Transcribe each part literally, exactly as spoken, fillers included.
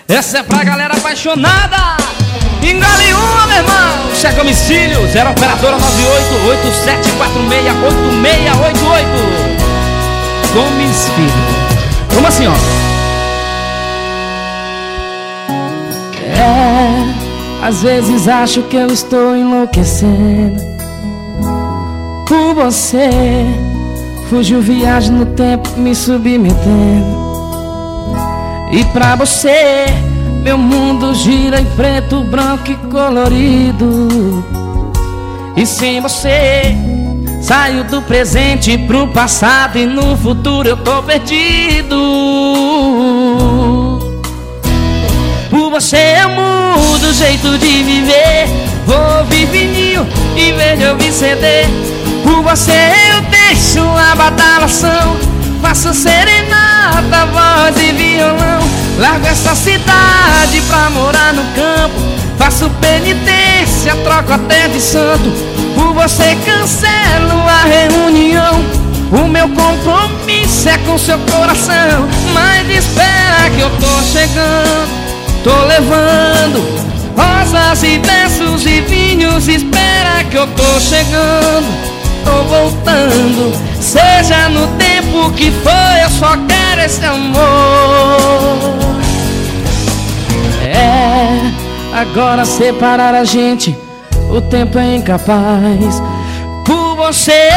Essa é pra galera apaixonada. Engole uma, meu irmão. Checa domicílio, zero operadora nove oito oito sete quatro seis oito seis oito oito. Gomes Filho. Como assim, ó? É, às vezes acho que eu estou enlouquecendo por você. Fugiu viagem no tempo, me submetendo. E pra você, meu mundo gira em preto, branco e colorido. E sem você, saio do presente pro passado, e no futuro eu tô perdido. Por você eu mudo o jeito de viver. Vou ouvir vinil em vez de ouvir C D. Por você eu deixo a badalação, faço serenata, voz e violão. Largo essa cidade pra morar no campo, faço penitência, troco até de santo. Por você cancelo a reunião, o meu compromisso é com seu coração. Mas espera que eu tô chegando, tô levando rosas e versos e vinhos. Espera que eu tô chegando, tô voltando. Seja no tempo que foi, eu só quero esse amor. É, agora separar a gente, o tempo é incapaz. Por você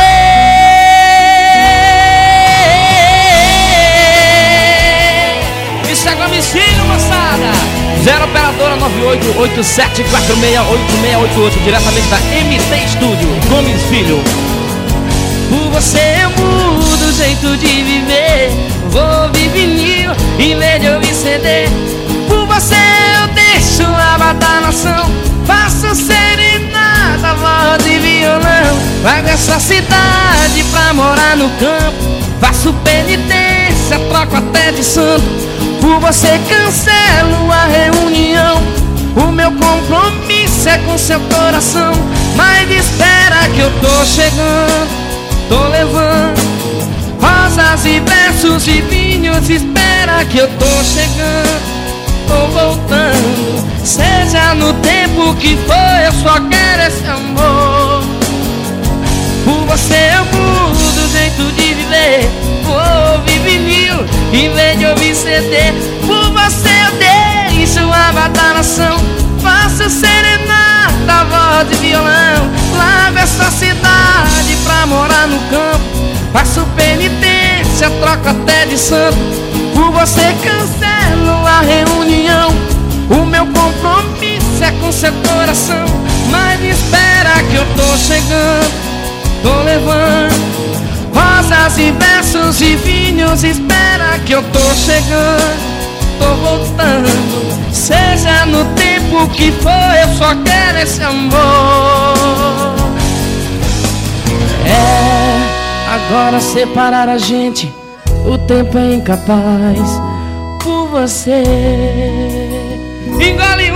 Isso é domicílio, moçada. Zero operadora nove oito oito sete quatro seis oito seis oito oito. Diretamente da M T Studio, Gomes Filho. Por você eu mudo o jeito de viver. Vou ouvir vinil em vez de ouvir C D. Por você eu deixo a badalação, faço serenata, voz e violão. Largo essa cidade pra morar no campo, faço penitência, troco até de santo. Por você cancelo a reunião, o meu compromisso é com seu coração. Mas espera que eu tô chegando, tô levando rosas e versos e vinhos. Espera que eu tô chegando, tô voltando. Seja no tempo que foi, eu só quero esse amor. Por você eu mudo o jeito de viver. Vou ouvir vinil em vez de ouvir C D. Por você eu deixo a badalação, faço serenata, voz e violão. Largo essa cidade pra morar no campo, faço penitência, troco até de santo. Por você cancelo a reunião, o meu compromisso é com seu coração. Mas espera que eu tô chegando, tô levando rosas e versos e vinhos. Espera que eu tô chegando, tô voltando. Seja no tempo que foi, eu só quero esse amor. É, agora separar a gente, o tempo é incapaz. Por você engole